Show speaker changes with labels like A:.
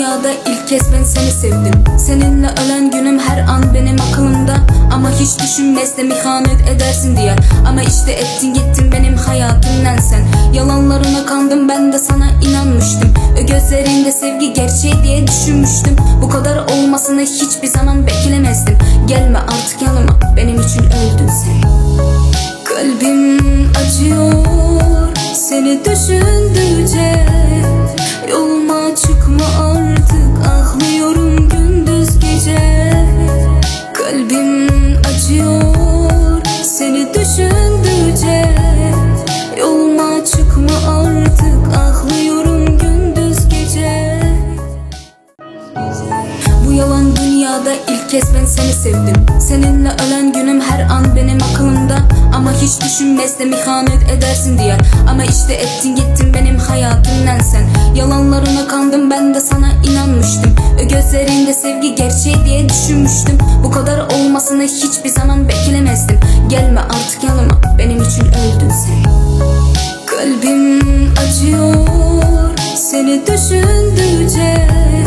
A: dünyada ilk kez ben seni sevdim. Seninle ölen günüm her an benim aklımda. Ama hiç düşünmezdim ihanet edersin diye. Ama işte ettin gittin benim hayatımdan sen. Yalanlarına kandım, ben de sana inanmıştım. Gözlerinde sevgi gerçeği diye düşünmüştüm. Bu kadar olmasını hiçbir zaman beklemezdim. Gelme artık yanıma, benim için öldün sen. Kalbim acıyor seni düşündükçe. Yoluma çıkma artık, ağlıyorum gündüz gece. Kalbim acıyor seni düşündükçe. Yoluma çıkma artık, ağlıyorum gündüz gece. Bu yalan dünyada ilk kez ben seni sevdim. Seninle ölen günüm her an benim aklımda. Ama hiç düşünmezdim ihanet edersin diye. Ama işte ettin gittin benim hayatımdan sen. Yalanlarına kandım, ben de sana inanmıştım. Gözlerinde sevgi gerçeği diye düşünmüştüm. Bu kadar olmasını hiçbir zaman beklemezdim. Gelme artık yanıma, benim için öldün sen. Kalbim acıyor seni düşündükçe.